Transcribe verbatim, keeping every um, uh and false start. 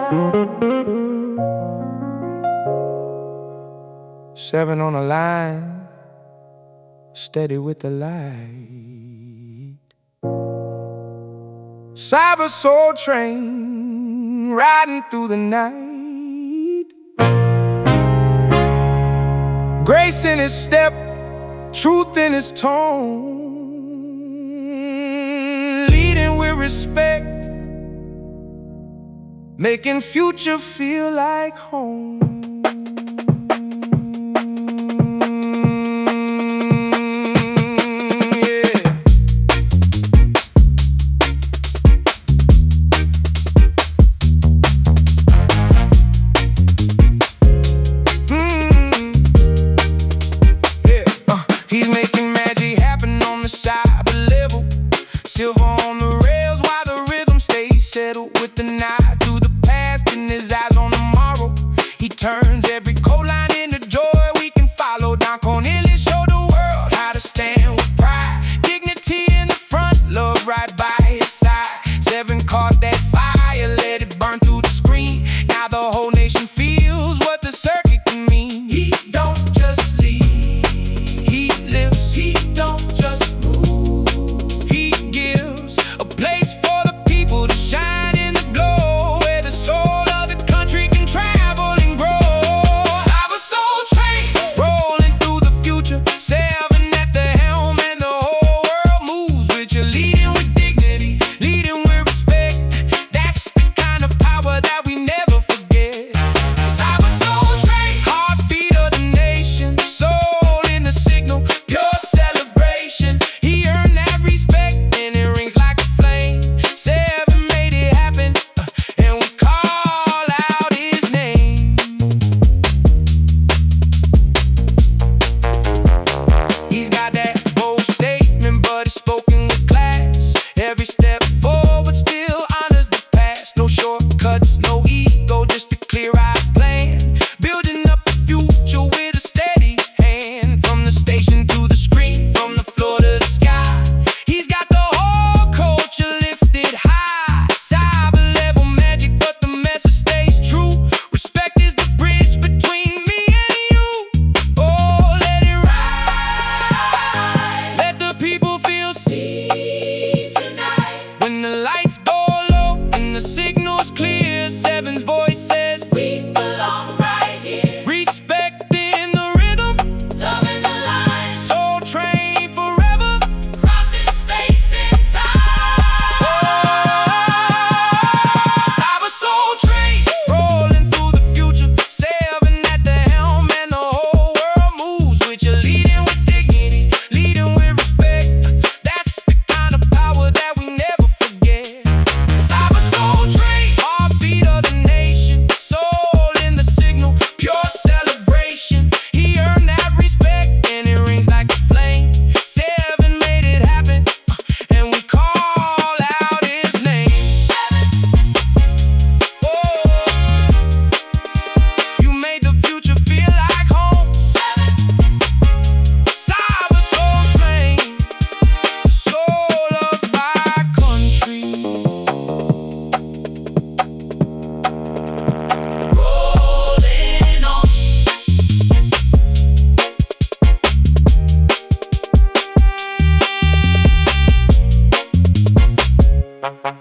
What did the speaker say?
Seven on the line, steady with the light. Cyber Soul Train riding through the night. Grace in his step, truth in his tone. Leading with respect, making future feel like home. Cyber level, silver on the rails while the rhythm stays settled. With the eye to the past and his eyes on tomorrow, he turns every cold line into joy we can follow. Don Cornelius showed the world how to stand with pride, dignity in the front, love right by his side. Seven caught that fire, let it burn through the screen. Now the whole nation feels what the circuit can mean. He don't just lead, he lives. He don't just no ego, just a clear-eyed plan. Building up the future with a steady hand. From the station to the screen, from the floor to the sky, he's got the whole culture lifted high. Cyber level magic, but the message stays true. Respect is the bridge between me and you. Oh, let it ride. Let the people feel seen tonight. When the lights go low and the signal's clear, Seven's voice says we belong right here. Respecting the rhythm, loving the line. Soul Train forever, crossing space and time. Oh, Cyber Soul Train, rolling through the future. Seven at the helm and the whole world moves with you. Leading with dignity, leading with respect. That's the kind of power that we never forget. Cyber Soul Train, heartbeat of the nation, soul in the signal, pure celebration. He earned that respect and it rings like a flame. Seven made it happen, and we call out his name. Oh, you made the future feel like home. Cyber Soul Train, the soul of our country. Rolling on.